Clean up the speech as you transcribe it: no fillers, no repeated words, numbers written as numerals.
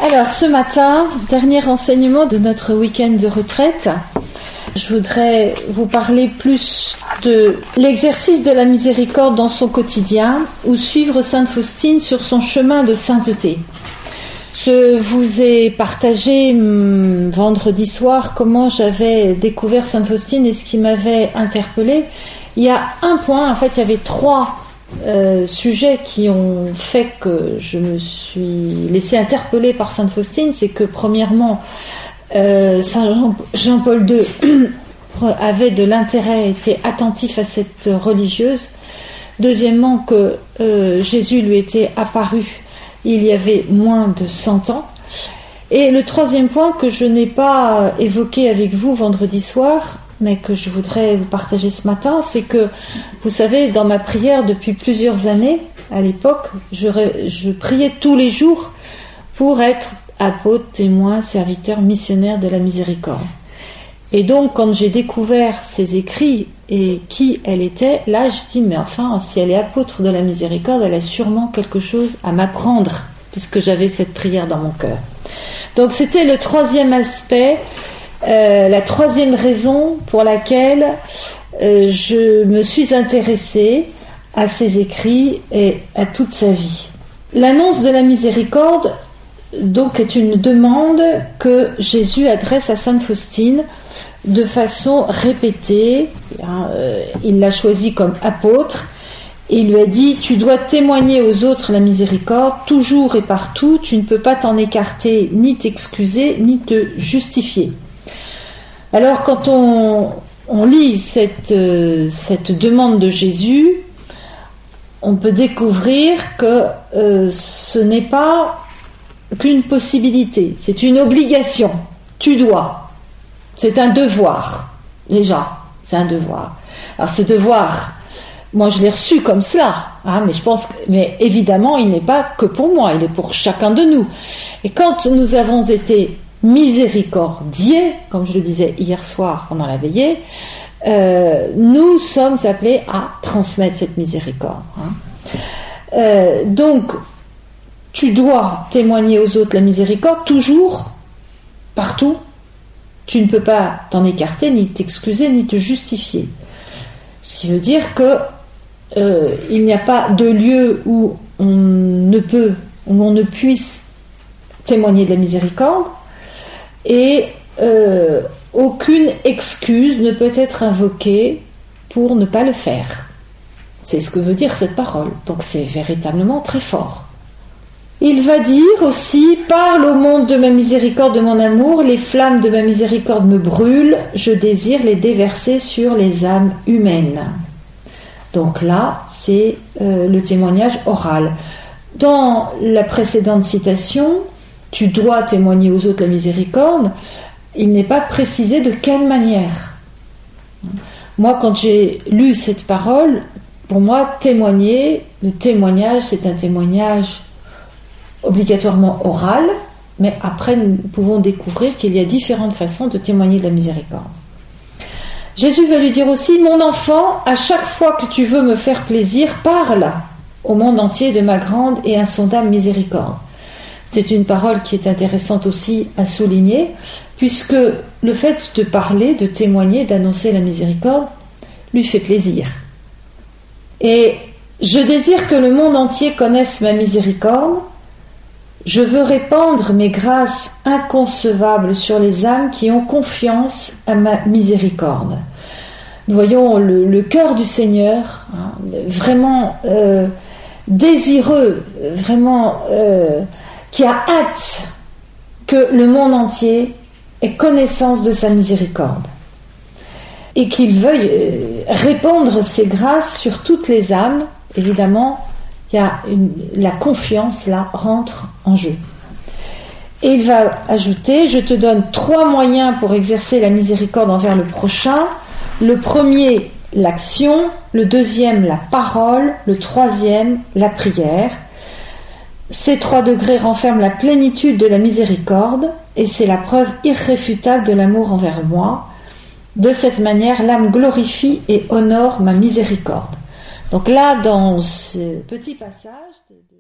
Alors, ce matin, dernier enseignement de notre week-end de retraite. Je voudrais vous parler plus de l'exercice de la miséricorde dans son quotidien ou suivre Sainte Faustine sur son chemin de sainteté. Je vous ai partagé vendredi soir comment j'avais découvert Sainte Faustine et ce qui m'avait interpellée. Il y a un point, en fait, il y avait trois sujets qui ont fait que je me suis laissée interpeller par Sainte Faustine. C'est que premièrement, Saint Jean-Paul II avait de l'intérêt, était attentif à cette religieuse. Deuxièmement, que Jésus lui était apparu il y avait moins de 100 ans. Et le troisième point que je n'ai pas évoqué avec vous vendredi soir, mais que je voudrais vous partager ce matin, c'est que, vous savez, dans ma prière depuis plusieurs années, à l'époque, je priais tous les jours pour être apôtre, témoin, serviteur, missionnaire de la miséricorde. Et donc, quand j'ai découvert ses écrits et qui elle était, là, je dis, mais enfin, si elle est apôtre de la miséricorde, elle a sûrement quelque chose à m'apprendre, puisque j'avais cette prière dans mon cœur. Donc, c'était le troisième aspect, la troisième raison pour laquelle je me suis intéressée à ses écrits et à toute sa vie. L'annonce de la miséricorde, donc, est une demande que Jésus adresse à Sainte Faustine de façon répétée. Il l'a choisi comme apôtre. Il lui a dit: tu dois témoigner aux autres la miséricorde, toujours et partout. Tu ne peux pas t'en écarter, ni t'excuser, ni te justifier. Alors, quand on lit cette demande de Jésus, on peut découvrir que ce n'est pas qu'une possibilité, c'est une obligation. Tu dois. C'est un devoir. Déjà, c'est un devoir. Alors, ce devoir, moi je l'ai reçu comme cela, mais évidemment, il n'est pas que pour moi, il est pour chacun de nous. Et quand nous avons été miséricordiers, comme je le disais hier soir pendant la veillée, nous sommes appelés à transmettre cette miséricorde. Donc, tu dois témoigner aux autres la miséricorde, toujours, partout. Tu ne peux pas t'en écarter, ni t'excuser, ni te justifier. Ce qui veut dire que il n'y a pas de lieu où on ne puisse témoigner de la miséricorde, et aucune excuse ne peut être invoquée pour ne pas le faire. C'est ce que veut dire cette parole. Donc c'est véritablement très fort. Il va dire aussi: parle au monde de ma miséricorde, de mon amour, les flammes de ma miséricorde me brûlent, je désire les déverser sur les âmes humaines. Donc là, c'est le témoignage oral. Dans la précédente citation, tu dois témoigner aux autres la miséricorde, il n'est pas précisé de quelle manière. Moi, quand j'ai lu cette parole, pour moi, le témoignage, c'est un témoignage obligatoirement oral, mais après nous pouvons découvrir qu'il y a différentes façons de témoigner de la miséricorde. Jésus va lui dire aussi: mon enfant, à chaque fois que tu veux me faire plaisir, parle au monde entier de ma grande et insondable miséricorde. C'est une parole qui est intéressante aussi à souligner, puisque le fait de parler, de témoigner, d'annoncer la miséricorde lui fait plaisir. Et je désire que le monde entier connaisse ma miséricorde. Je veux répandre mes grâces inconcevables sur les âmes qui ont confiance à ma miséricorde. Nous voyons le cœur du Seigneur, vraiment désireux, vraiment qui a hâte que le monde entier ait connaissance de sa miséricorde. Et qu'il veuille répandre ses grâces sur toutes les âmes. Évidemment, la confiance là rentre en jeu. Et il va ajouter: je te donne 3 moyens pour exercer la miséricorde envers le prochain. Le premier, l'action. Le deuxième, la parole. Le troisième, la prière. Ces 3 degrés renferment la plénitude de la miséricorde, et c'est la preuve irréfutable de l'amour envers moi. De cette manière, l'âme glorifie et honore ma miséricorde. Donc là, dans ce petit passage